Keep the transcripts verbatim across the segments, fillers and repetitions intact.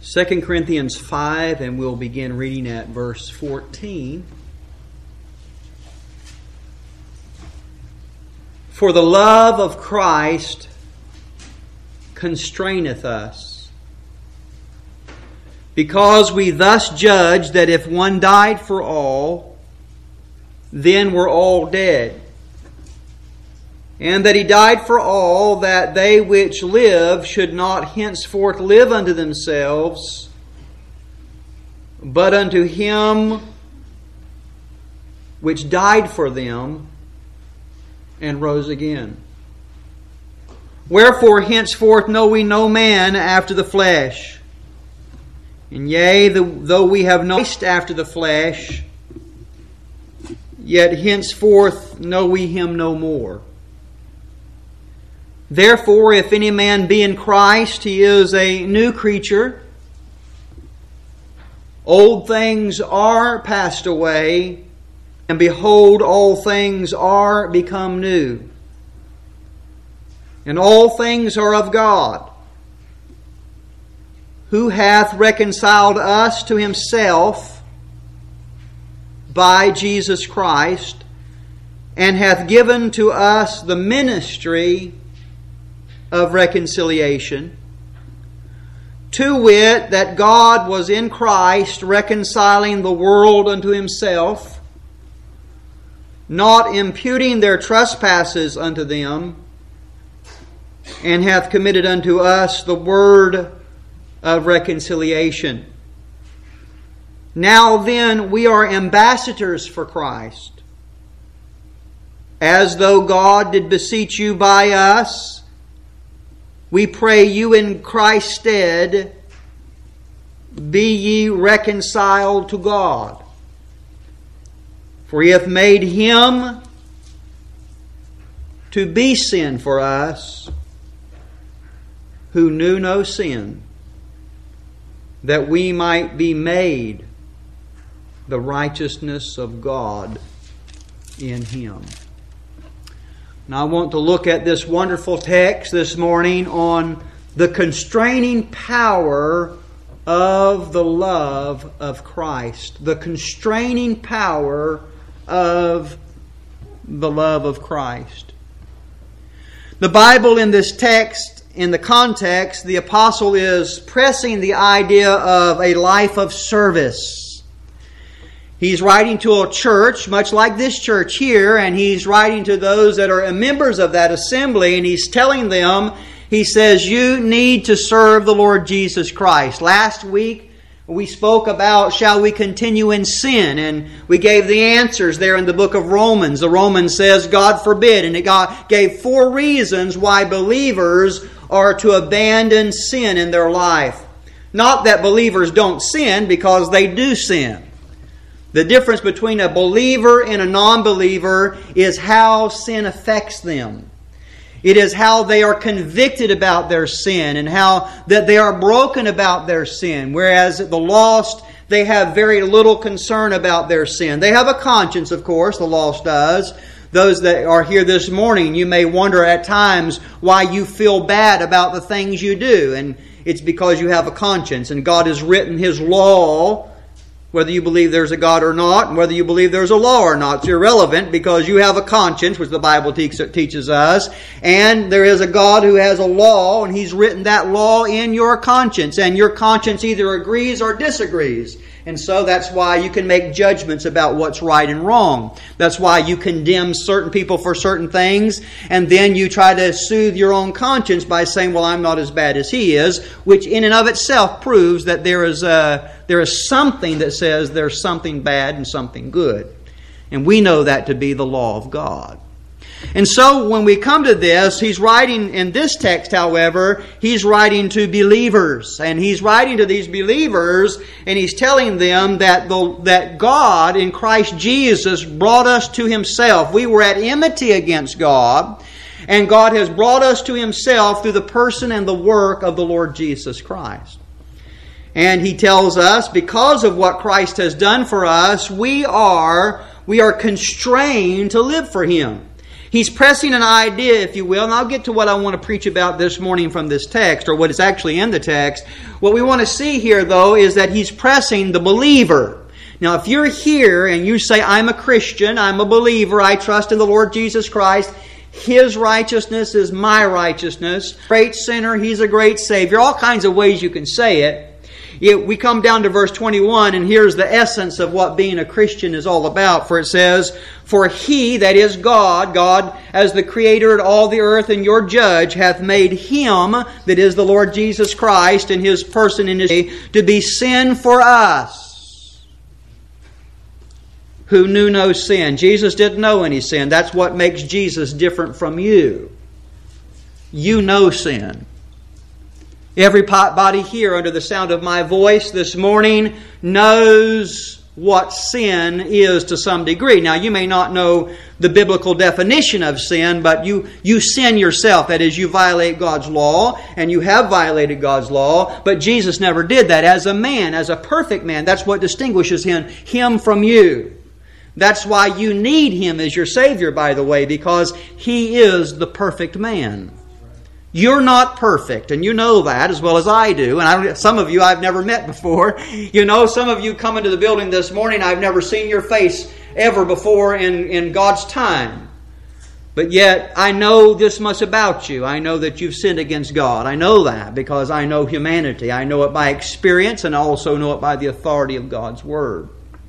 Second Corinthians five, and we'll begin reading at verse fourteen. For the love of Christ constraineth us, because we thus judge that if one died for all, then we're all dead. And that he died for all, that they which live should not henceforth live unto themselves, but unto him which died for them and rose again. Wherefore henceforth know we no man after the flesh. And yea, the, though we have known Christ after the flesh, yet henceforth know we him no more. Therefore, if any man be in Christ, he is a new creature. Old things are passed away, and behold, all things are become new. And all things are of God, who hath reconciled us to himself by Jesus Christ, and hath given to us the ministry of reconciliation, to wit, that God was in Christ reconciling the world unto himself, not imputing their trespasses unto them, and hath committed unto us the word of reconciliation. Now then, we are ambassadors for Christ, as though God did beseech you by us. We pray you in Christ's stead, be ye reconciled to God. For he hath made him to be sin for us, who knew no sin, that we might be made the righteousness of God in him. Now I want to look at this wonderful text this morning on the constraining power of the love of Christ. The constraining power of the love of Christ. The Bible in this text, in the context, the apostle is pressing the idea of a life of service. He's writing to a church, much like this church here, and he's writing to those that are members of that assembly, and he's telling them, he says, you need to serve the Lord Jesus Christ. Last week, we spoke about, shall we continue in sin? And we gave the answers there in the book of Romans. The Romans says, God forbid. And it got, gave four reasons why believers are to abandon sin in their life. Not that believers don't sin, because they do sin. The difference between a believer and a non-believer is how sin affects them. It is how they are convicted about their sin and how that they are broken about their sin. Whereas the lost, they have very little concern about their sin. They have a conscience, of course, the lost does. Those that are here this morning, you may wonder at times why you feel bad about the things you do. And it's because you have a conscience. And God has written His law, whether you believe there's a God or not, and whether you believe there's a law or not. It's irrelevant, because you have a conscience, which the Bible te- teaches us, and there is a God who has a law, and He's written that law in your conscience, and your conscience either agrees or disagrees. And so that's why you can make judgments about what's right and wrong. That's why you condemn certain people for certain things, and then you try to soothe your own conscience by saying, well, I'm not as bad as he is, which in and of itself proves that there is a, there is something that says there's something bad and something good. And we know that to be the law of God. And so when we come to this, he's writing in this text, however, he's writing to believers. And he's writing to these believers, and he's telling them that the, that God in Christ Jesus brought us to Himself. We were at enmity against God, and God has brought us to Himself through the person and the work of the Lord Jesus Christ. And he tells us, because of what Christ has done for us, we are, we are constrained to live for Him. He's pressing an idea, if you will, and I'll get to what I want to preach about this morning from this text, or what is actually in the text. What we want to see here, though, is that he's pressing the believer. Now, if you're here and you say, I'm a Christian, I'm a believer, I trust in the Lord Jesus Christ, His righteousness is my righteousness, great sinner, He's a great Savior, all kinds of ways you can say it. It, we come down to verse twenty-one, and here's the essence of what being a Christian is all about. For it says, For He, that is God, God as the Creator of all the earth and your Judge, hath made Him, that is the Lord Jesus Christ, in His person and His name, to be sin for us, who knew no sin. Jesus didn't know any sin. That's what makes Jesus different from you. You know sin. Every body here under the sound of my voice this morning knows what sin is to some degree. Now, you may not know the biblical definition of sin, but you, you sin yourself. That is, you violate God's law, and you have violated God's law, but Jesus never did that. As a man, as a perfect man, that's what distinguishes him, him from you. That's why you need Him as your Savior, by the way, because He is the perfect man. You're not perfect, and you know that as well as I do. And I, some of you I've never met before. You know, some of you come into the building this morning, I've never seen your face ever before in, in God's time. But yet, I know this much about you. I know that you've sinned against God. I know that because I know humanity. I know it by experience, and I also know it by the authority of God's Word.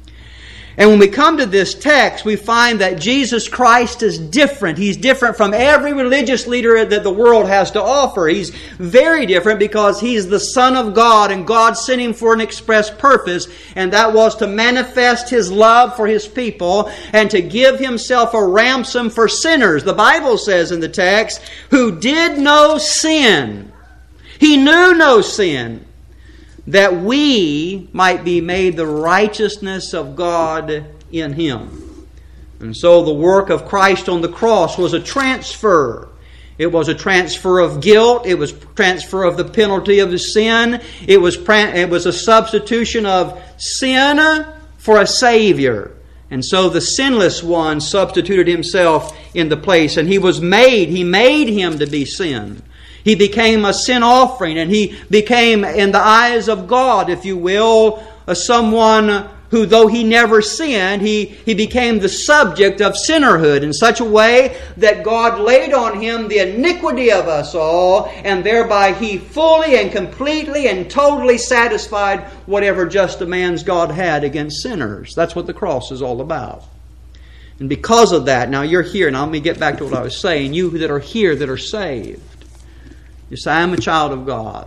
And when we come to this text, we find that Jesus Christ is different. He's different from every religious leader that the world has to offer. He's very different because He's the Son of God, and God sent Him for an express purpose, and that was to manifest His love for His people and to give Himself a ransom for sinners. The Bible says in the text, who did no sin. He knew no sin, that we might be made the righteousness of God in Him. And so the work of Christ on the cross was a transfer. It was a transfer of guilt. It was transfer of the penalty of the sin. It was, it was a substitution of sin for a Savior. And so the sinless one substituted Himself in the place. And He was made, He made Him to be sin. He became a sin offering, and He became, in the eyes of God, if you will, a someone who, though He never sinned, he, he became the subject of sinnerhood in such a way that God laid on Him the iniquity of us all, and thereby He fully and completely and totally satisfied whatever just demands God had against sinners. That's what the cross is all about. And because of that, now you're here, and let me get back to what I was saying, you that are here that are saved. You say, I'm a child of God.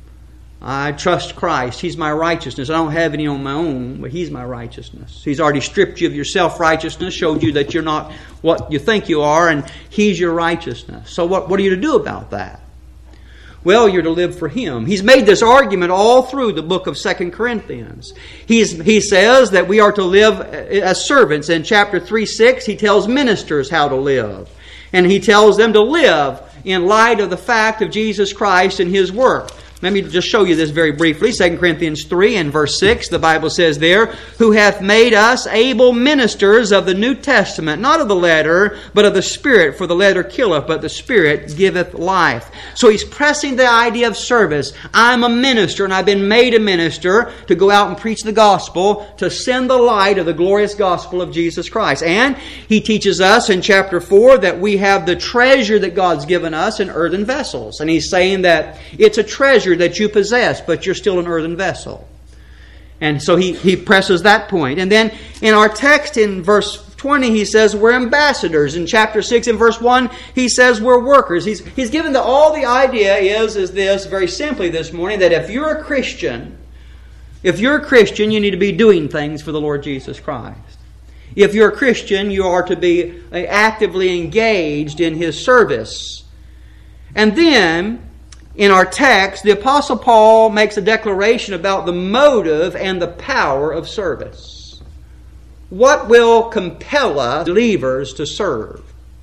I trust Christ. He's my righteousness. I don't have any on my own, but He's my righteousness. He's already stripped you of your self-righteousness, showed you that you're not what you think you are, and He's your righteousness. So what, what are you to do about that? Well, you're to live for Him. He's made this argument all through the book of Second Corinthians. He's, he says that we are to live as servants. In chapter three six, he tells ministers how to live. And he tells them to live in light of the fact of Jesus Christ and His work. Let me just show you this very briefly. Second Corinthians three and verse six, the Bible says there, who hath made us able ministers of the New Testament, not of the letter, but of the Spirit. For the letter killeth, but the Spirit giveth life. So he's pressing the idea of service. I'm a minister, and I've been made a minister to go out and preach the gospel, to send the light of the glorious gospel of Jesus Christ. And he teaches us in chapter four that we have the treasure that God's given us in earthen vessels. And he's saying that it's a treasure that you possess, but you're still an earthen vessel. And so he, he presses that point. And then in our text in verse twenty, he says we're ambassadors. In chapter six and verse one, he says we're workers. He's, he's given the, all the idea is, is this, very simply this morning, that if you're a Christian, if you're a Christian, you need to be doing things for the Lord Jesus Christ. If you're a Christian, you are to be actively engaged in His service. And then in our text, the Apostle Paul makes a declaration about the motive and the power of service. What will compel us, believers, to serve?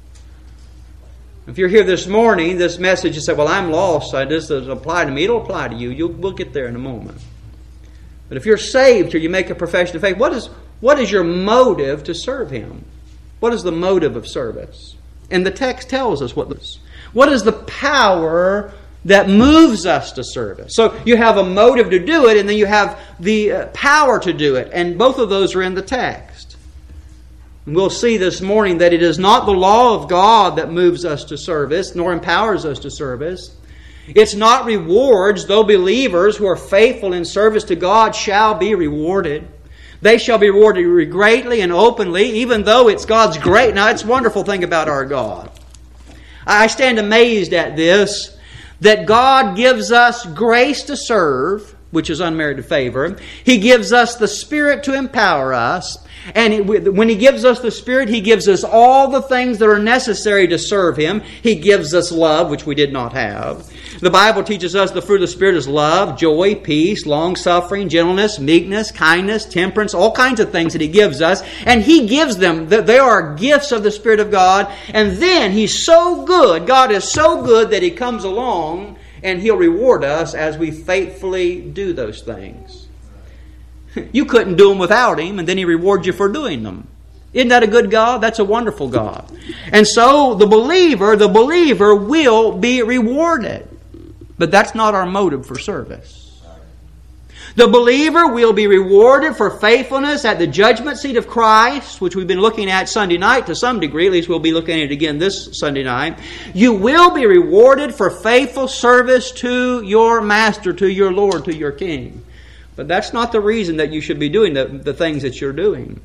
If you're here this morning, this message, you say, well, I'm lost, so this doesn't apply to me. It'll apply to you. You'll, we'll get there in a moment. But if you're saved or you make a profession of faith, what is, what is your motive to serve Him? What is the motive of service? And the text tells us what this. What is the power that moves us to service? So you have a motive to do it, and then you have the uh, power to do it. And both of those are in the text. And we'll see this morning that it is not the law of God that moves us to service, nor empowers us to service. It's not rewards, though believers who are faithful in service to God shall be rewarded. They shall be rewarded greatly and openly, even though it's God's great. Now, it's a wonderful thing about our God. I stand amazed at this, that God gives us grace to serve, which is unmerited favor. He gives us the Spirit to empower us. And when He gives us the Spirit, He gives us all the things that are necessary to serve Him. He gives us love, which we did not have. The Bible teaches us the fruit of the Spirit is love, joy, peace, long-suffering, gentleness, meekness, kindness, temperance, all kinds of things that He gives us. And He gives them. They are gifts of the Spirit of God. And then He's so good, God is so good that He comes along and He'll reward us as we faithfully do those things. You couldn't do them without Him, and then He rewards you for doing them. Isn't that a good God? That's a wonderful God. And so the believer, the believer will be rewarded. But that's not our motive for service. The believer will be rewarded for faithfulness at the judgment seat of Christ, which we've been looking at Sunday night to some degree. At least we'll be looking at it again this Sunday night. You will be rewarded for faithful service to your Master, to your Lord, to your King. But that's not the reason that you should be doing the, the things that you're doing.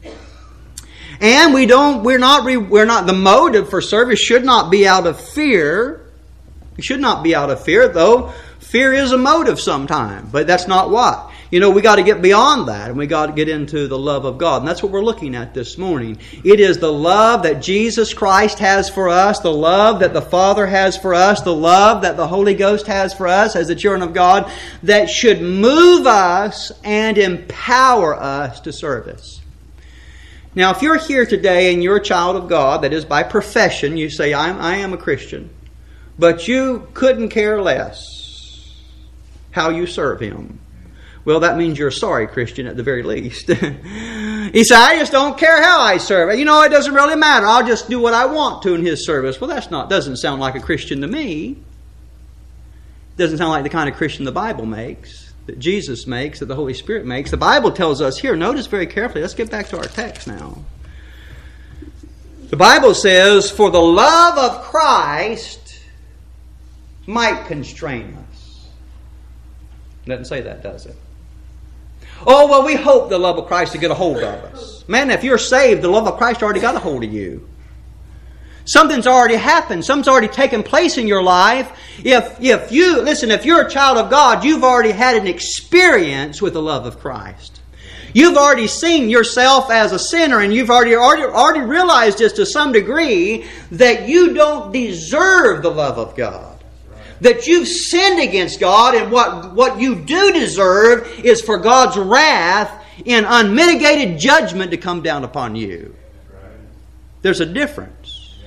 And we don't, we're not, we're not, the motive for service should not be out of fear. It should not be out of fear, though fear is a motive sometimes. But that's not what. You know, we got to get beyond that, and we got to get into the love of God. And that's what we're looking at this morning. It is the love that Jesus Christ has for us, the love that the Father has for us, the love that the Holy Ghost has for us as the children of God, that should move us and empower us to service. Now, if you're here today and you're a child of God, that is by profession, you say, I'm, I am a Christian, but you couldn't care less how you serve Him. Well, that means you're a sorry Christian at the very least. He said, I just don't care how I serve. You know, it doesn't really matter. I'll just do what I want to in His service. Well, that's not, doesn't sound like a Christian to me. Doesn't sound like the kind of Christian the Bible makes, that Jesus makes, that the Holy Spirit makes. The Bible tells us here, notice very carefully, let's get back to our text now. The Bible says, for the love of Christ might constrain us. It doesn't say that, does it? Oh, well, we hope the love of Christ to get a hold of us. Man, if you're saved, the love of Christ already got a hold of you. Something's already happened. Something's already taken place in your life. If, if you, listen, if you're a child of God, you've already had an experience with the love of Christ. You've already seen yourself as a sinner, and you've already, already, already realized just to some degree that you don't deserve the love of God. That you've sinned against God, and what, what you do deserve is for God's wrath in unmitigated judgment to come down upon you. There's a difference.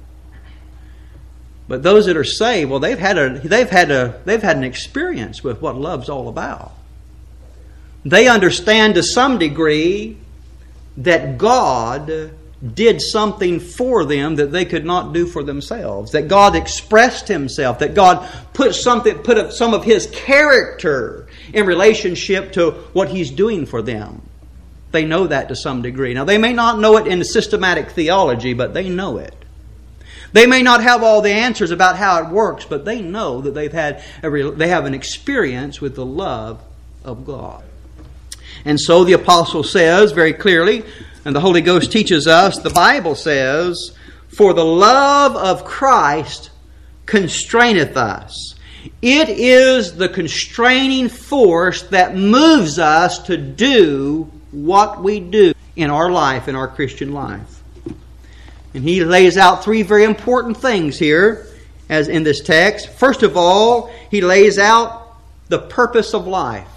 But those that are saved, well, they've had a they've had a they've had an experience with what love's all about. They understand to some degree that God did something for them that they could not do for themselves. That God expressed Himself. That God put something, put some of His character in relationship to what He's doing for them. They know that to some degree. Now, they may not know it in systematic theology, but they know it. They may not have all the answers about how it works, but they know that they've had a, they have an experience with the love of God. And so the apostle says very clearly, and the Holy Ghost teaches us, the Bible says, for the love of Christ constraineth us. It is the constraining force that moves us to do what we do in our life, in our Christian life. And he lays out three very important things here as in this text. First of all, he lays out the purpose of life.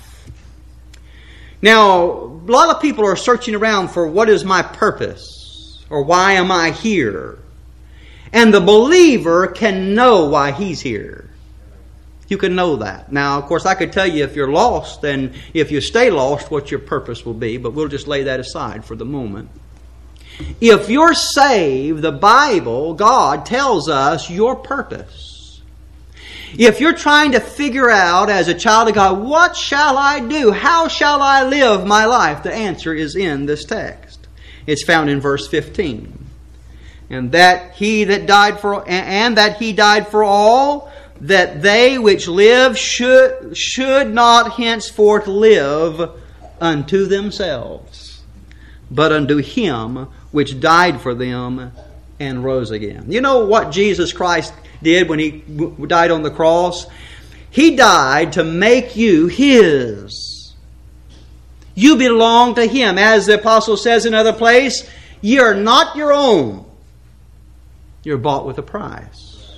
Now, a lot of people are searching around for what is my purpose or why am I here? And the believer can know why he's here. You can know that. Now, of course, I could tell you if you're lost and if you stay lost what your purpose will be, but we'll just lay that aside for the moment. If you're saved, the Bible, God tells us your purpose. If you're trying to figure out as a child of God, what shall I do? How shall I live my life? The answer is in this text. It's found in verse fifteen. And that he that died for, and that he died for all, that they which live should, should not henceforth live unto themselves, but unto him which died for them and rose again. You know what Jesus Christ did when He died on the cross? He died to make you His. You belong to Him. As the apostle says in another place, ye are not your own. You're bought with a price.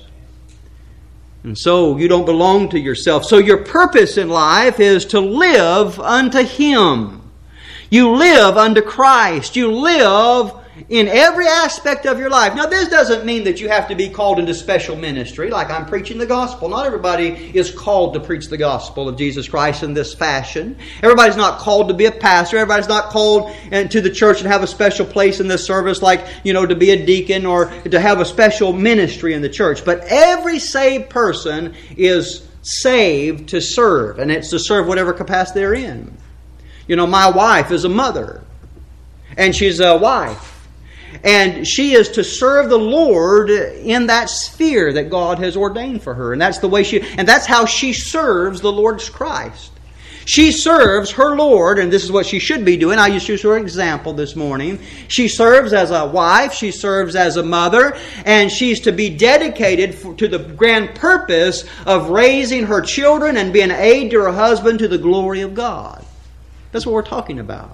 And so you don't belong to yourself. So your purpose in life is to live unto Him. You live unto Christ. You live in every aspect of your life. Now, this doesn't mean that you have to be called into special ministry, like I'm preaching the gospel. Not everybody is called to preach the gospel of Jesus Christ in this fashion. Everybody's not called to be a pastor. Everybody's not called to the church and have a special place in this service, like, you know, to be a deacon or to have a special ministry in the church. But every saved person is saved to serve, and it's to serve whatever capacity they're in. You know, my wife is a mother, and she's a wife. And she is to serve the Lord in that sphere that God has ordained for her. And that's the way she, and that's how she serves the Lord Christ. She serves her Lord, and this is what she should be doing. I used to use her example this morning. She serves as a wife, she serves as a mother, and she's to be dedicated to the grand purpose of raising her children and being an aid to her husband to the glory of God. That's what we're talking about.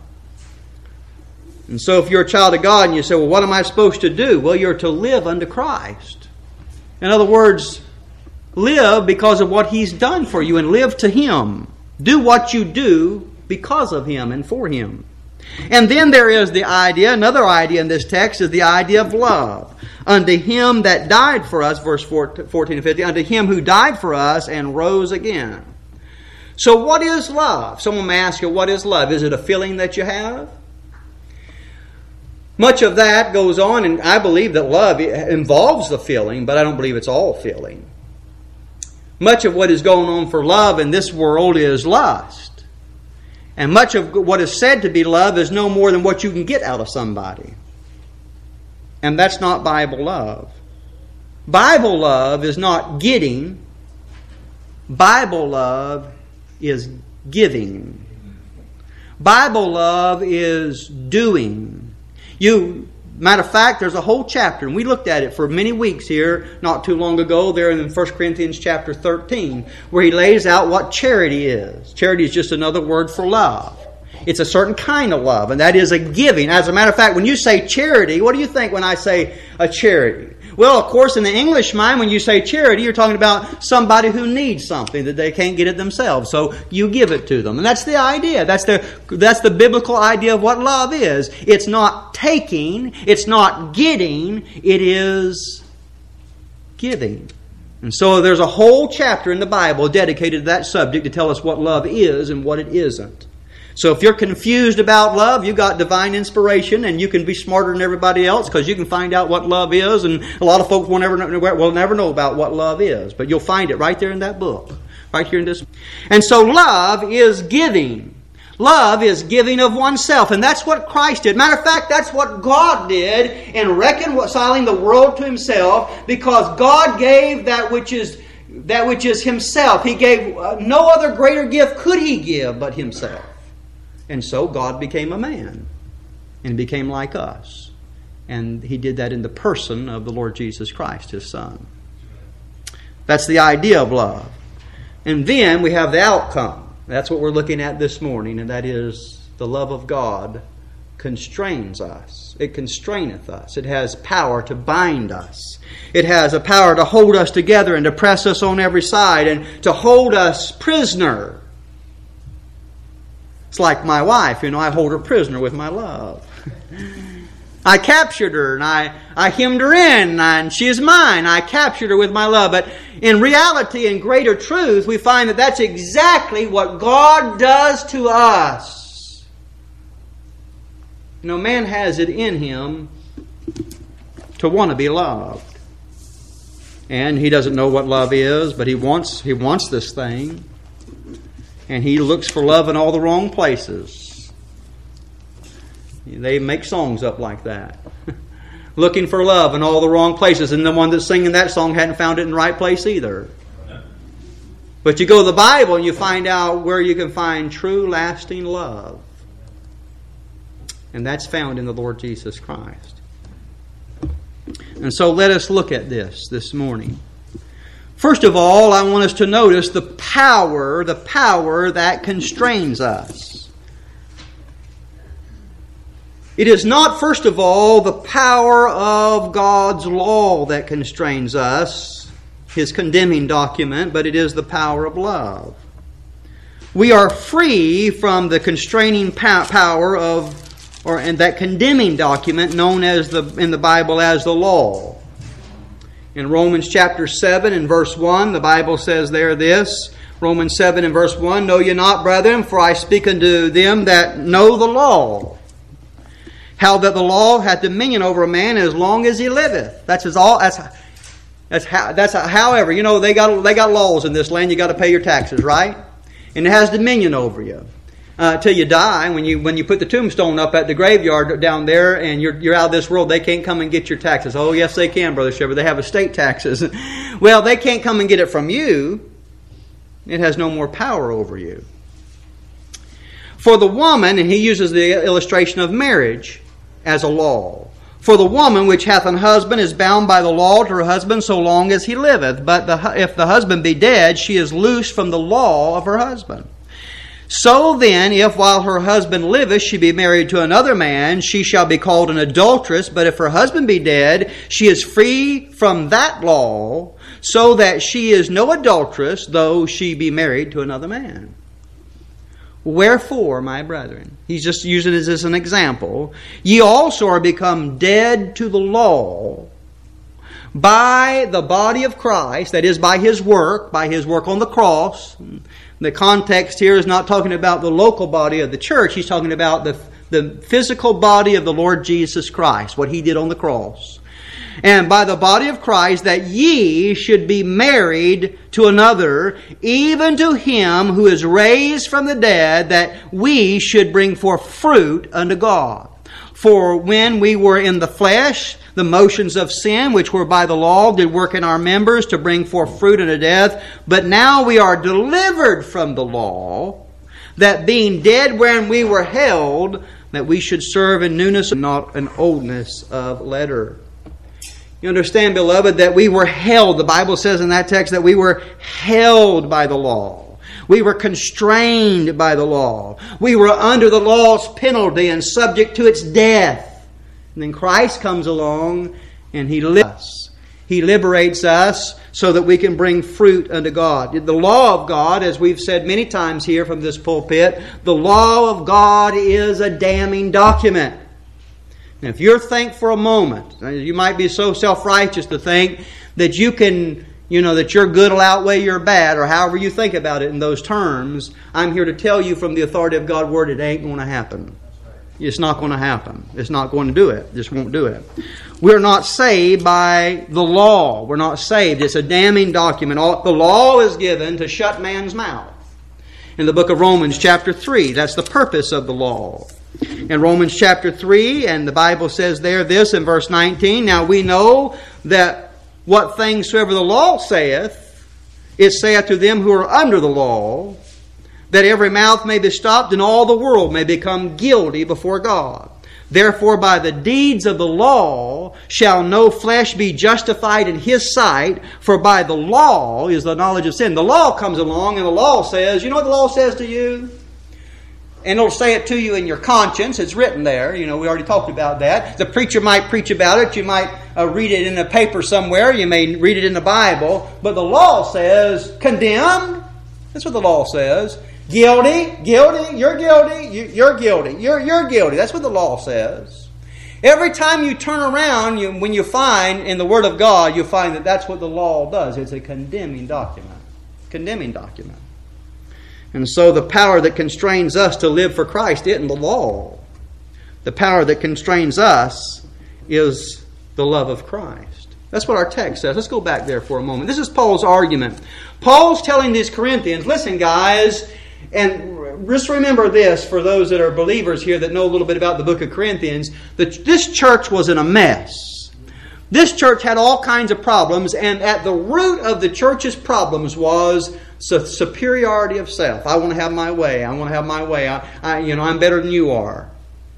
And so if you're a child of God and you say, well, what am I supposed to do? Well, you're to live unto Christ. In other words, live because of what He's done for you and live to Him. Do what you do because of Him and for Him. And then there is the idea, another idea in this text is the idea of love. Unto Him that died for us, verse fourteen and fifteen, unto Him who died for us and rose again. So what is love? Someone may ask you, what is love? Is it a feeling that you have? Much of that goes on, and I believe that love involves the feeling, but I don't believe it's all feeling. Much of what is going on for love in this world is lust. And much of what is said to be love is no more than what you can get out of somebody. And that's not Bible love. Bible love is not getting. Bible love is giving. Bible love is doing. You, matter of fact, there's a whole chapter, and we looked at it for many weeks here, not too long ago, there in First Corinthians chapter thirteen, where he lays out what charity is. Charity is just another word for love. It's a certain kind of love, and that is a giving. As a matter of fact, when you say charity, what do you think when I say a charity? Well, of course, in the English mind, when you say charity, you're talking about somebody who needs something that they can't get it themselves. So you give it to them. And that's the idea. That's the, that's the biblical idea of what love is. It's not taking. It's not getting. It is giving. And so there's a whole chapter in the Bible dedicated to that subject to tell us what love is and what it isn't. So if you're confused about love, you got divine inspiration, and you can be smarter than everybody else because you can find out what love is. And a lot of folks will never know, will never know about what love is, but you'll find it right there in that book, right here in this. And so love is giving. Love is giving of oneself, and that's what Christ did. Matter of fact, that's what God did in reconciling the world to Himself, because God gave that which is that which is Himself. He gave uh, no other greater gift could He give but Himself. And so God became a man and became like us. And He did that in the person of the Lord Jesus Christ, His Son. That's the idea of love. And then we have the outcome. That's what we're looking at this morning, and that is the love of God constrains us. It constraineth us. It has power to bind us. It has a power to hold us together and to press us on every side and to hold us prisoner. It's like my wife, you know, I hold her prisoner with my love. I captured her and I, I hemmed her in and she is mine. I captured her with my love. But in reality and greater truth, we find that that's exactly what God does to us. You know, man has it in him to want to be loved. And he doesn't know what love is, but he wants he wants this thing. And he looks for love in all the wrong places. They make songs up like that. Looking for love in all the wrong places. And the one that's singing that song hadn't found it in the right place either. But you go to the Bible and you find out where you can find true, lasting love. And that's found in the Lord Jesus Christ. And so let us look at this this morning. First of all, I want us to notice the power, the power that constrains us. It is not, first of all, the power of God's law that constrains us, His condemning document, but it is the power of love. We are free from the constraining power of or and that condemning document known as the in the Bible as the law. In Romans chapter seven and verse one, the Bible says there this, Romans seven and verse one, "Know ye not, brethren, for I speak unto them that know the law, how that the law hath dominion over a man as long as he liveth." That's his all. That's that's how. That's how, however, you know they got they got laws in this land. You got to pay your taxes, right? And it has dominion over you. Uh, till you die, when you when you put the tombstone up at the graveyard down there and you're you're out of this world, they can't come and get your taxes. Oh, yes, they can, Brother Shepherd. They have estate taxes. Well, they can't come and get it from you. It has no more power over you. For the woman, and he uses the illustration of marriage as a law. For the woman which hath an husband is bound by the law to her husband so long as he liveth. But the, if the husband be dead, she is loosed from the law of her husband. So then, if while her husband liveth she be married to another man, she shall be called an adulteress. But if her husband be dead, she is free from that law, so that she is no adulteress, though she be married to another man. Wherefore, my brethren, he's just using it as an example, ye also are become dead to the law by the body of Christ, that is, by His work, by His work on the cross. The context here is not talking about the local body of the church. He's talking about the, the physical body of the Lord Jesus Christ, what He did on the cross. And by the body of Christ, that ye should be married to another, even to Him who is raised from the dead, that we should bring forth fruit unto God. For when we were in the flesh, the motions of sin, which were by the law, did work in our members to bring forth fruit unto death. But now we are delivered from the law, that being dead wherein we were held, that we should serve in newness and not in oldness of letter. You understand, beloved, that we were held. The Bible says in that text that we were held by the law. We were constrained by the law. We were under the law's penalty and subject to its death. And then Christ comes along and He liberates us. He liberates us so that we can bring fruit unto God. The law of God, as we've said many times here from this pulpit, the law of God is a damning document. Now, if you're think for a moment, you might be so self-righteous to think that you can, you know, that your good will outweigh your bad, or however you think about it in those terms. I'm here to tell you from the authority of God's Word, it ain't going to happen. It's not going to happen. It's not going to do it. Just won't do it. We're not saved by the law. We're not saved. It's a damning document. The law is given to shut man's mouth. In the book of Romans chapter three, that's the purpose of the law. In Romans chapter three, and the Bible says there this in verse nineteen, "Now we know that what things soever the law saith, it saith to them who are under the law, that every mouth may be stopped and all the world may become guilty before God. Therefore by the deeds of the law shall no flesh be justified in His sight, for by the law is the knowledge of sin." The law comes along and the law says, you know what the law says to you? And it'll say it to you in your conscience. It's written there. You know, we already talked about that. The preacher might preach about it. You might uh, read it in a paper somewhere. You may read it in the Bible. But the law says, condemned. That's what the law says. Guilty, guilty, you're guilty, you, you're guilty, you're, you're guilty. That's what the law says. Every time you turn around, you, when you find in the Word of God, you find that that's what the law does. It's a condemning document. Condemning document. And so the power that constrains us to live for Christ isn't the law. The power that constrains us is the love of Christ. That's what our text says. Let's go back there for a moment. This is Paul's argument. Paul's telling these Corinthians, listen guys, and just remember this for those that are believers here that know a little bit about the book of Corinthians, that this church was in a mess. This church had all kinds of problems, and at the root of the church's problems was superiority of self. I want to have my way. I want to have my way. I, I, you know, I'm better than you are.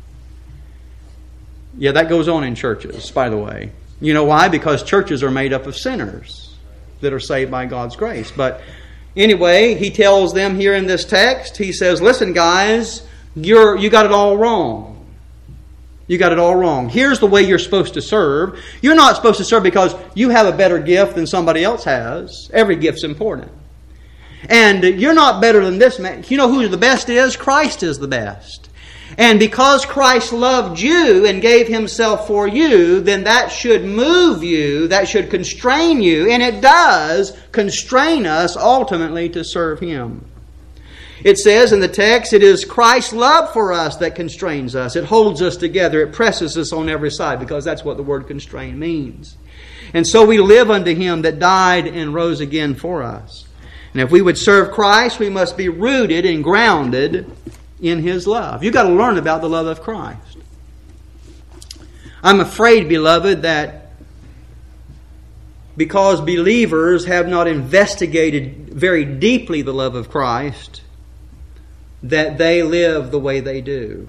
Yeah, that goes on in churches, by the way. You know why? Because churches are made up of sinners that are saved by God's grace. But anyway, he tells them here in this text, he says, listen guys, you're, you got it all wrong. You got it all wrong. Here's the way you're supposed to serve. You're not supposed to serve because you have a better gift than somebody else has. Every gift's important. And you're not better than this man. You know who the best is? Christ is the best. And because Christ loved you and gave Himself for you, then that should move you, that should constrain you, and it does constrain us ultimately to serve Him. It says in the text, it is Christ's love for us that constrains us. It holds us together. It presses us on every side, because that's what the word constrain means. And so we live unto Him that died and rose again for us. And if we would serve Christ, we must be rooted and grounded in His love. You've got to learn about the love of Christ. I'm afraid, beloved, that because believers have not investigated very deeply the love of Christ, that they live the way they do.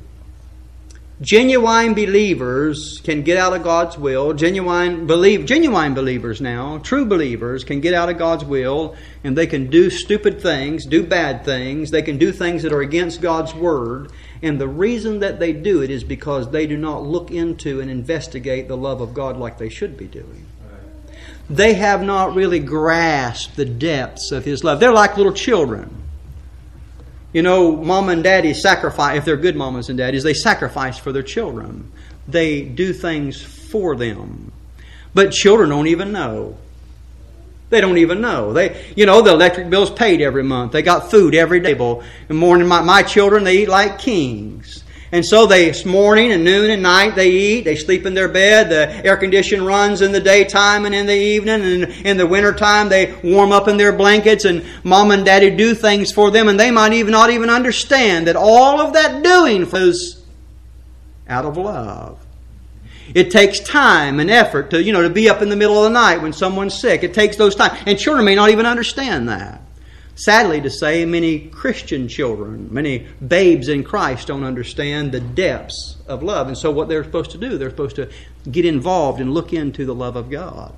Genuine believers can get out of God's will. Genuine believe, genuine believers now, true believers, can get out of God's will, and they can do stupid things, do bad things. They can do things that are against God's Word. And the reason that they do it is because they do not look into and investigate the love of God like they should be doing. They have not really grasped the depths of His love. They're like little children. You know, mom and daddy sacrifice, if they're good mamas and daddies, they sacrifice for their children. They do things for them. But children don't even know. They don't even know. They, you know, the electric bill's paid every month. They got food every day. In the morning, my, my children, they eat like kings. And so they, morning and noon and night, they eat. They sleep in their bed. The air condition runs in the daytime and in the evening. And in the wintertime, they warm up in their blankets. And mom and daddy do things for them. And they might even not even understand that all of that doing is out of love. It takes time and effort to, you know, to be up in the middle of the night when someone's sick. It takes those time. And children may not even understand that. Sadly to say, many Christian children, many babes in Christ don't understand the depths of love. And so what they're supposed to do, they're supposed to get involved and look into the love of God.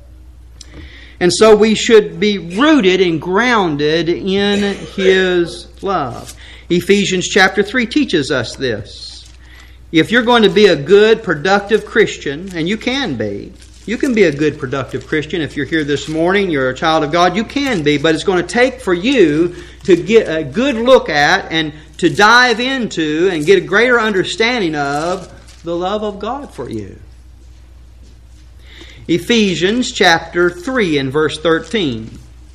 And so we should be rooted and grounded in His love. Ephesians chapter three teaches us this. If you're going to be a good, productive Christian, and you can be, you can be a good, productive Christian. If you're here this morning, you're a child of God, you can be. But it's going to take for you to get a good look at and to dive into and get a greater understanding of the love of God for you. Ephesians chapter three and verse thirteen.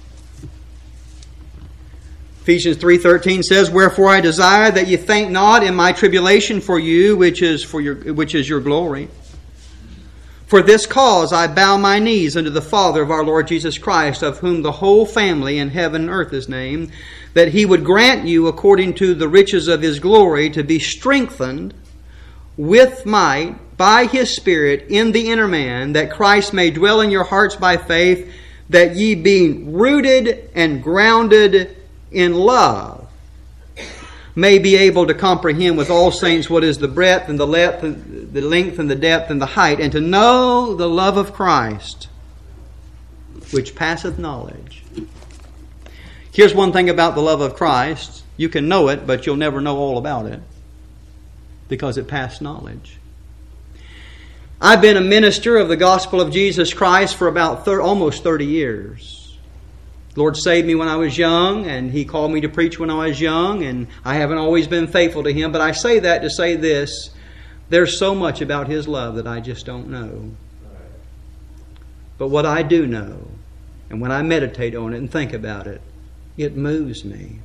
Ephesians three thirteen says, "Wherefore I desire that ye faint not in my tribulation for you, which is for your which is your glory. For this cause I bow my knees unto the Father of our Lord Jesus Christ, of whom the whole family in heaven and earth is named, that He would grant you, according to the riches of His glory, to be strengthened with might by His Spirit in the inner man, that Christ may dwell in your hearts by faith, that ye being rooted and grounded in love, may be able to comprehend with all saints what is the breadth and the length and the length and the depth and the height, and to know the love of Christ, which passeth knowledge." Here's one thing about the love of Christ. You can know it, but you'll never know all about it, because it passed knowledge. I've been a minister of the gospel of Jesus Christ for about thir- almost thirty years. The Lord saved me when I was young, and He called me to preach when I was young, and I haven't always been faithful to Him. But I say that to say this: there's so much about His love that I just don't know. But what I do know, and when I meditate on it and think about it, it moves me.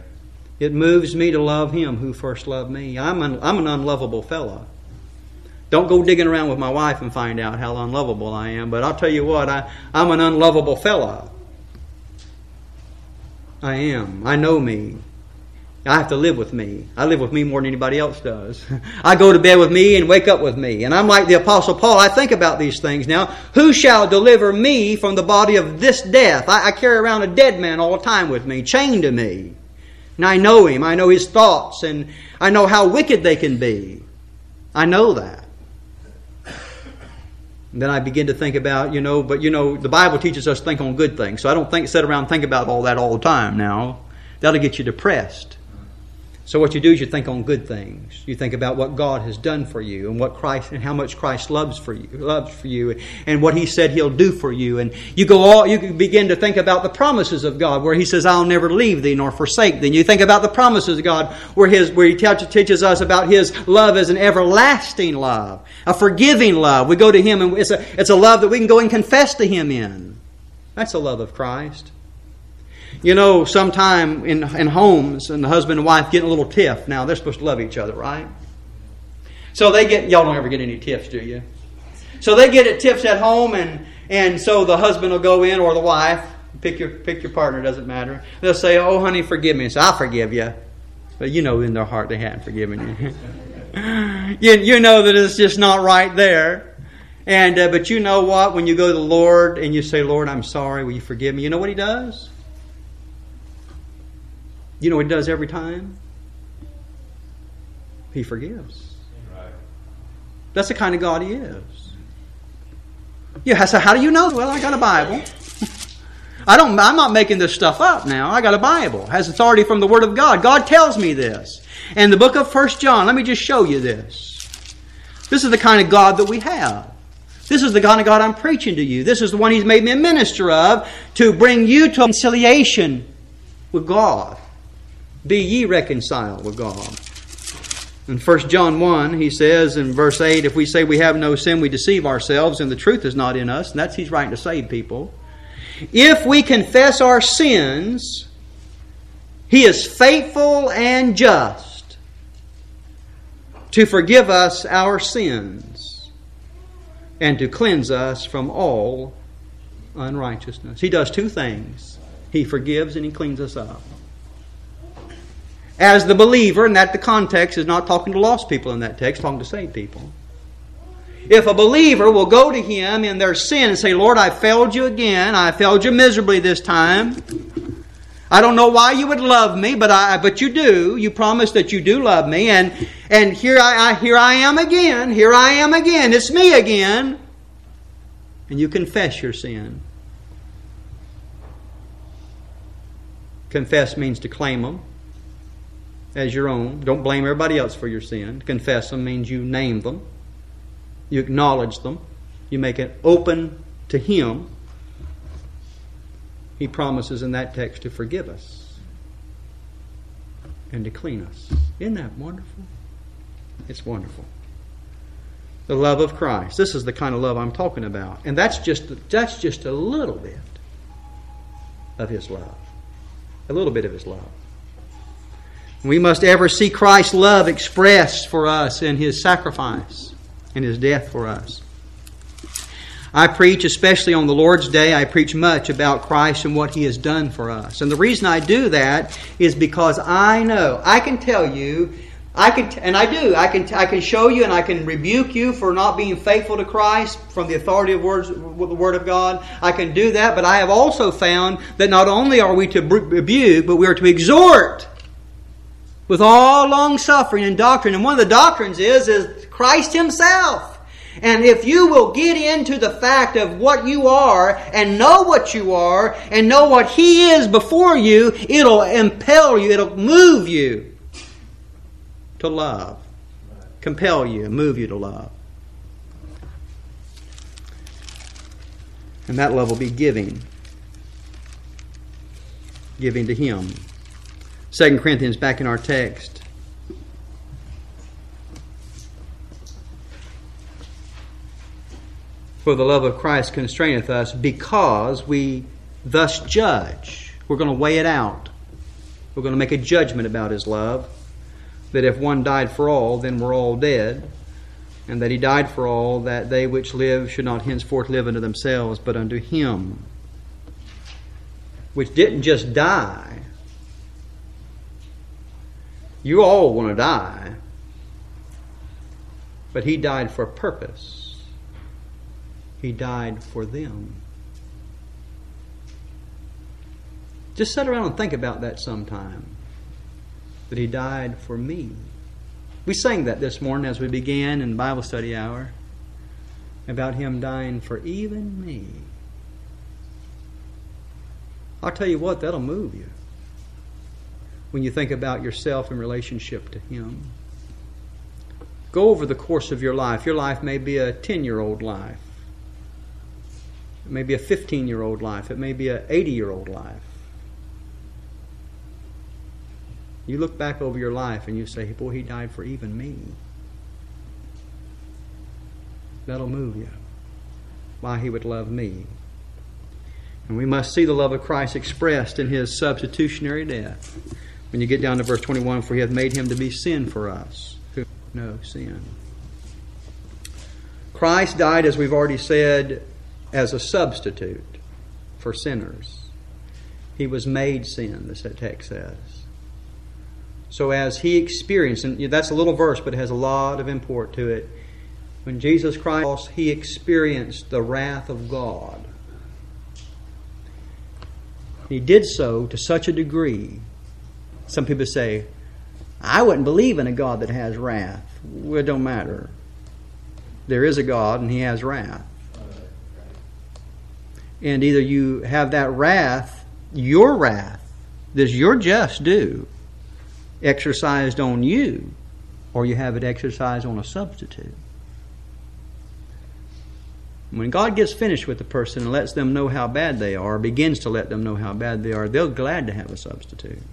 It moves me to love Him who first loved me. I'm an, I'm an unlovable fellow. Don't go digging around with my wife and find out how unlovable I am. But I'll tell you what, I, I'm an unlovable fella. I am. I know me. I have to live with me. I live with me more than anybody else does. I go to bed with me and wake up with me. And I'm like the Apostle Paul. I think about these things now. Who shall deliver me from the body of this death? I, I carry around a dead man all the time with me, chained to me. And I know him. I know his thoughts. And I know how wicked they can be. I know that. And then I begin to think about, you know, but you know, the Bible teaches us to think on good things. So I don't think sit around and think about all that all the time now. That'll get you depressed. So what you do is you think on good things. You think about what God has done for you and what Christ and how much Christ loves for you, loves for you, and what He said He'll do for you. And you go all you begin to think about the promises of God, where He says, "I'll never leave thee nor forsake thee." And you think about the promises of God, where His where He teaches us about His love as an everlasting love, a forgiving love. We go to Him, and it's a it's a love that we can go and confess to Him in. That's the love of Christ. You know, sometime in, in homes, and the husband and wife get a little tiff. Now, they're supposed to love each other, right? So they get, y'all don't ever get any tiffs, do you? So they get it tiffs at home, and, and so the husband will go in, or the wife, pick your pick your partner, doesn't matter. They'll say, "Oh, honey, forgive me." And so, "I'll forgive you." But you know in their heart they hadn't forgiven you. you. You know that it's just not right there. And uh, but you know what? When you go to the Lord and you say, "Lord, I'm sorry, will you forgive me?" You know what He does? You know what He does every time? He forgives. Right. That's the kind of God He is. Yeah, so how do you know? Well, I got a Bible. I don't, I'm not making this stuff up now. I got a Bible. It has authority from the Word of God. God tells me this. And the book of First John, let me just show you this. This is the kind of God that we have. This is the kind of God I'm preaching to you. This is the one He's made me a minister of, to bring you to reconciliation with God. Be ye reconciled with God. In First John one, he says in verse eight, "If we say we have no sin, we deceive ourselves, and the truth is not in us." And that's He's writing to save people. "If we confess our sins, He is faithful and just to forgive us our sins and to cleanse us from all unrighteousness." He does two things. He forgives and He cleans us up. As the believer, and that the context is not talking to lost people in that text, talking to saved people. If a believer will go to Him in their sin and say, "Lord, I failed you again. I failed you miserably this time. I don't know why you would love me, but I but you do. You promise that you do love me, and and here I, I here I am again. Here I am again. It's me again." And you confess your sin. Confess means to claim them as your own. Don't blame everybody else for your sin. Confess them means you name them. You acknowledge them. You make it open to Him. He promises in that text to forgive us and to clean us. Isn't that wonderful? It's wonderful. The love of Christ. This is the kind of love I'm talking about. And that's just that's just a little bit of His love. A little bit of His love. We must ever see Christ's love expressed for us in His sacrifice, in His death for us. I preach, especially on the Lord's Day, I preach much about Christ and what He has done for us. And the reason I do that is because I know, I can tell you, I can, and I do, I can, I can show you and I can rebuke you for not being faithful to Christ from the authority of words, with the Word of God. I can do that, but I have also found that not only are we to rebuke, but we are to exhort with all long suffering and doctrine. And one of the doctrines is, is Christ Himself. And if you will get into the fact of what you are and know what you are and know what He is before you, it'll impel you, it'll move you to love. Compel you, move you to love. And that love will be giving. Giving to Him. Second Corinthians, back in our text. "For the love of Christ constraineth us, because we thus judge." We're going to weigh it out. We're going to make a judgment about His love. That if one died for all, then we're all dead. and that He died for all, that they which live should not henceforth live unto themselves, but unto Him, which didn't just die. You all want to die, but He died for a purpose. He died for them. Just sit around and think about that sometime. That He died for me. We sang that this morning as we began in Bible study hour. About Him dying for even me. I'll tell you what, that'll move you. When you think about yourself in relationship to Him. Go over the course of your life. Your life may be a ten-year-old life. It may be a fifteen-year-old life. It may be an eighty-year-old life. You look back over your life and you say, boy, He died for even me. That'll move you. Why He would love me. And we must see the love of Christ expressed in His substitutionary death. When you get down to verse twenty-one, for He hath made Him to be sin for us, who know no sin. Christ died, as we've already said, as a substitute for sinners. He was made sin, the text says. So as He experienced, and that's a little verse, but it has a lot of import to it. When Jesus Christ, He experienced the wrath of God. He did so to such a degree. Some people say, I wouldn't believe in a God that has wrath. Well, it don't matter. There is a God and He has wrath. And either you have that wrath, your wrath, this your just due, exercised on you, or you have it exercised on a substitute. When God gets finished with the person and lets them know how bad they are, or begins to let them know how bad they are, they're glad to have a substitute.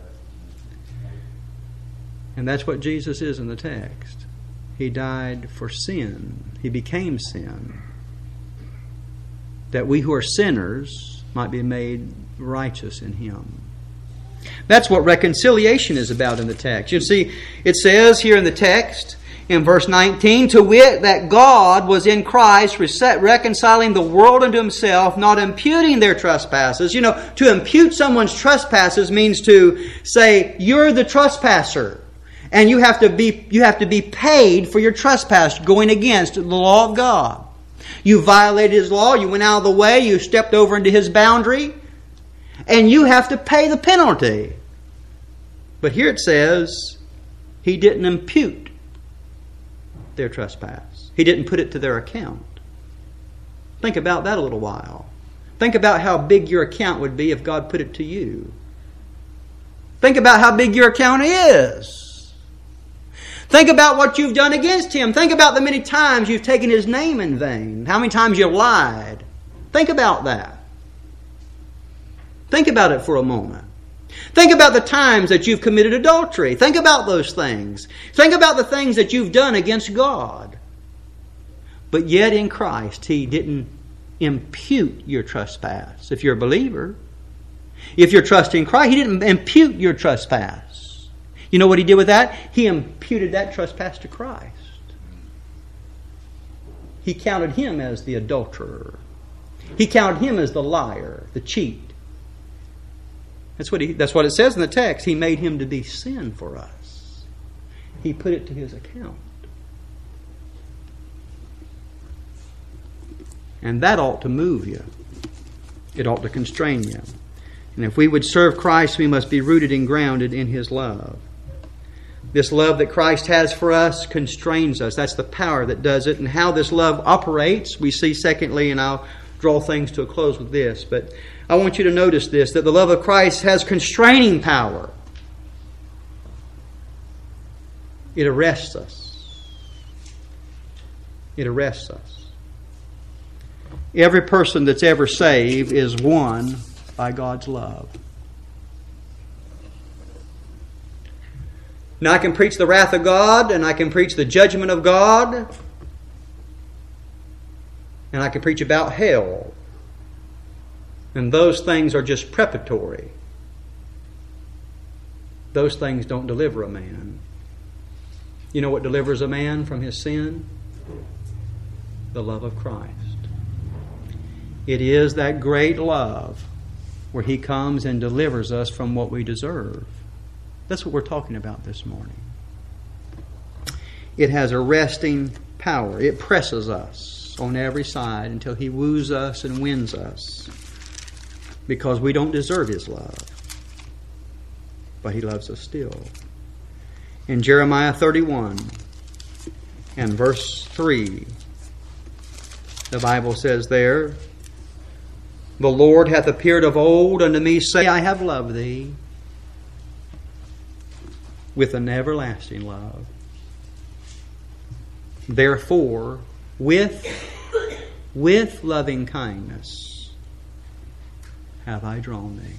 And that's what Jesus is in the text. He died for sin. He became sin. That we who are sinners might be made righteous in Him. That's what reconciliation is about in the text. You see, it says here in the text, in verse nineteen, to wit, that God was in Christ reconciling the world unto Himself, not imputing their trespasses. You know, to impute someone's trespasses means to say, you're the trespasser. And you have to be you have to be paid for your trespass going against the law of God. You violated His law, you went out of the way, you stepped over into His boundary, and you have to pay the penalty. But here it says, He didn't impute their trespass. He didn't put it to their account. Think about that a little while. Think about how big your account would be if God put it to you. Think about how big your account is. Think about what you've done against Him. Think about the many times you've taken His name in vain. How many times you've lied. Think about that. Think about it for a moment. Think about the times that you've committed adultery. Think about those things. Think about the things that you've done against God. But yet in Christ, He didn't impute your trespass. If you're a believer, if you're trusting Christ, He didn't impute your trespass. You know what He did with that? He imputed that trespass to Christ. He counted Him as the adulterer. He counted Him as the liar, the cheat. That's what he, that's what it says in the text. He made Him to be sin for us. He put it to His account. And that ought to move you. It ought to constrain you. And if we would serve Christ, we must be rooted and grounded in His love. This love that Christ has for us constrains us. That's the power that does it. And how this love operates, we see secondly, and I'll draw things to a close with this. But I want you to notice this, that the love of Christ has constraining power. It arrests us. It arrests us. Every person that's ever saved is won by God's love. Now I can preach the wrath of God, and I can preach the judgment of God, and I can preach about hell. And those things are just preparatory. Those things don't deliver a man. You know what delivers a man from his sin? The love of Christ. It is that great love where He comes and delivers us from what we deserve. That's what we're talking about this morning. It has arresting power. It presses us on every side until He woos us and wins us, because we don't deserve His love. But He loves us still. In Jeremiah thirty-one and verse three, the Bible says there, "The Lord hath appeared of old unto me, saying, I have loved thee with an everlasting love. Therefore, with, with loving kindness have I drawn thee."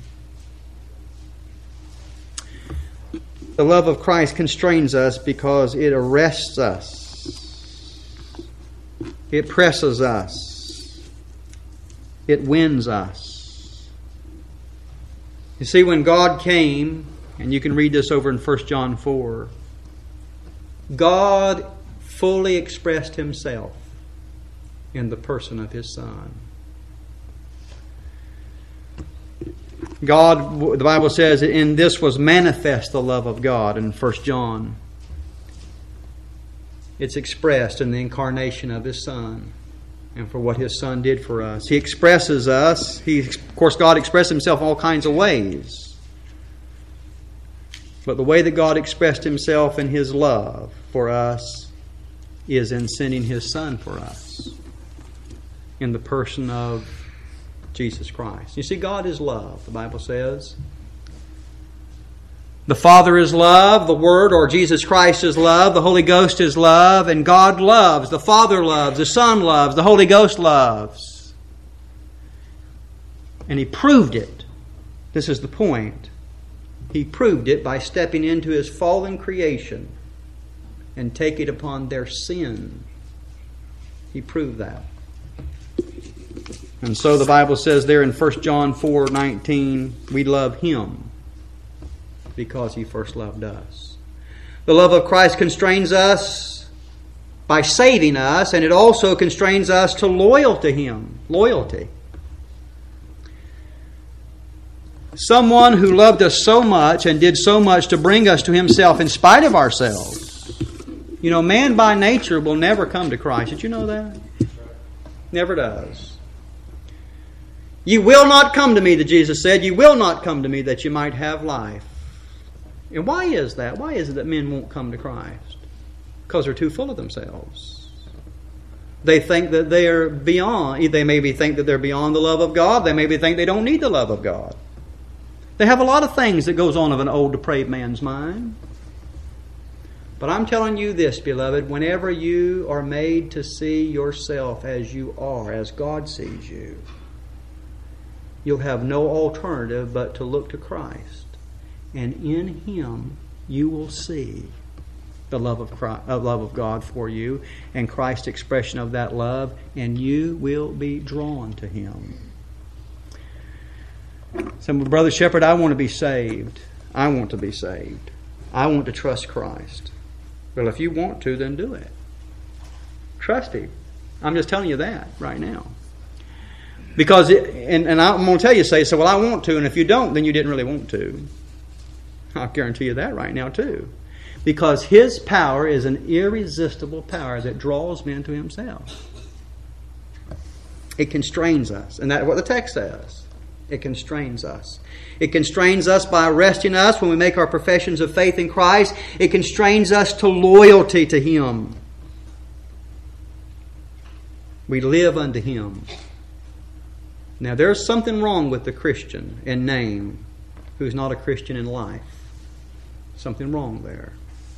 The love of Christ constrains us because it arrests us. It presses us. It wins us. You see, when God came, and you can read this over in First John four, God fully expressed Himself in the person of His Son. God, the Bible says, in this was manifest the love of God in First John. It's expressed in the incarnation of His Son and for what His Son did for us. He expresses us. He, of course, God expressed Himself in all kinds of ways. But the way that God expressed Himself in His love for us is in sending His Son for us in the person of Jesus Christ. You see, God is love, the Bible says. The Father is love, the Word, or Jesus Christ is love, the Holy Ghost is love, and God loves, the Father loves, the Son loves, the Holy Ghost loves. And He proved it. This is the point. He proved it by stepping into His fallen creation and taking upon their sin. He proved that. And so the Bible says there in First John four nineteen, we love Him because He first loved us. The love of Christ constrains us by saving us, and it also constrains us to loyal to Him. Loyalty. Someone who loved us so much and did so much to bring us to Himself in spite of ourselves. You know, man by nature will never come to Christ. Did you know that? Never does. You will not come to me, that Jesus said. You will not come to me that you might have life. And why is that? Why is it that men won't come to Christ? Because they're too full of themselves. They think that they are beyond. They maybe think that they're beyond the love of God. They maybe think they don't need the love of God. They have a lot of things that goes on of an old depraved man's mind. But I'm telling you this, beloved, whenever you are made to see yourself as you are, as God sees you, you'll have no alternative but to look to Christ. And in Him you will see the love of Christ, uh, love of God for you and Christ's expression of that love, and you will be drawn to Him. So, Brother Shepherd, I want to be saved. I want to be saved. I want to trust Christ. Well, if you want to, then do it. Trust Him. I'm just telling you that right now. Because, it, and, and I'm going to tell you, say, so, well, I want to, and if you don't, then you didn't really want to. I'll guarantee you that right now, too. Because His power is an irresistible power that draws men to Himself. It constrains us. And that's what the text says. It constrains us. It constrains us by arresting us when we make our professions of faith in Christ. It constrains us to loyalty to Him. We live unto Him. Now, there's something wrong with the Christian in name who's not a Christian in life. Something wrong there.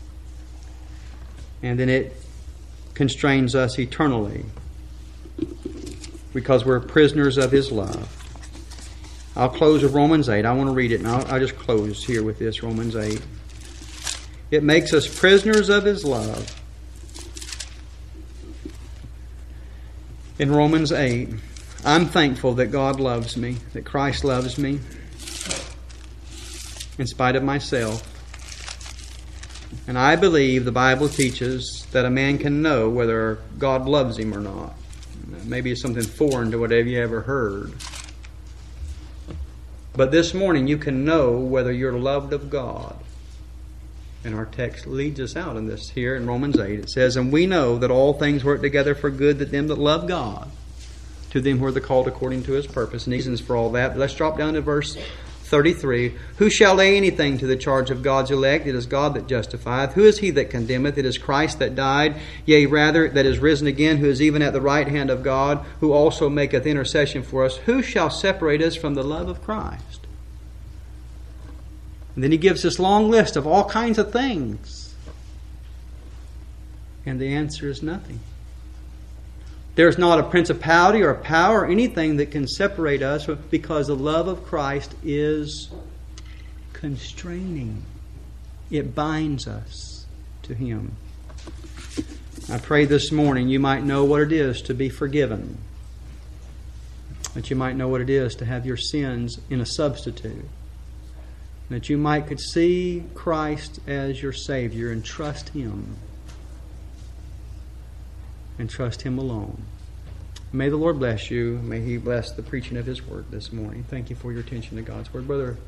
And then it constrains us eternally because we're prisoners of His love. I'll close with Romans eight. I want to read it, and I'll, I'll just close here with this, Romans eight. It makes us prisoners of His love. In Romans eight, I'm thankful that God loves me, that Christ loves me, in spite of myself. And I believe the Bible teaches that a man can know whether God loves him or not. Maybe it's something foreign to whatever you ever heard. But this morning you can know whether you're loved of God. And our text leads us out in this here in Romans eight. It says, "And we know that all things work together for good to them that love God, to them who are the called according to His purpose." And reasons for all that. But let's drop down to verse thirty-three. "Who shall lay anything to the charge of God's elect? It is God that justifieth. Who is he that condemneth? It is Christ that died, yea, rather, that is risen again, who is even at the right hand of God, who also maketh intercession for us. Who shall separate us from the love of Christ?" And then he gives this long list of all kinds of things. And the answer is nothing. There's not a principality or a power or anything that can separate us, because the love of Christ is constraining. It binds us to Him. I pray this morning you might know what it is to be forgiven. That you might know what it is to have your sins in a substitute. That you might could see Christ as your Savior and trust Him. And trust Him alone. May the Lord bless you. May He bless the preaching of His Word this morning. Thank you for your attention to God's Word. Brother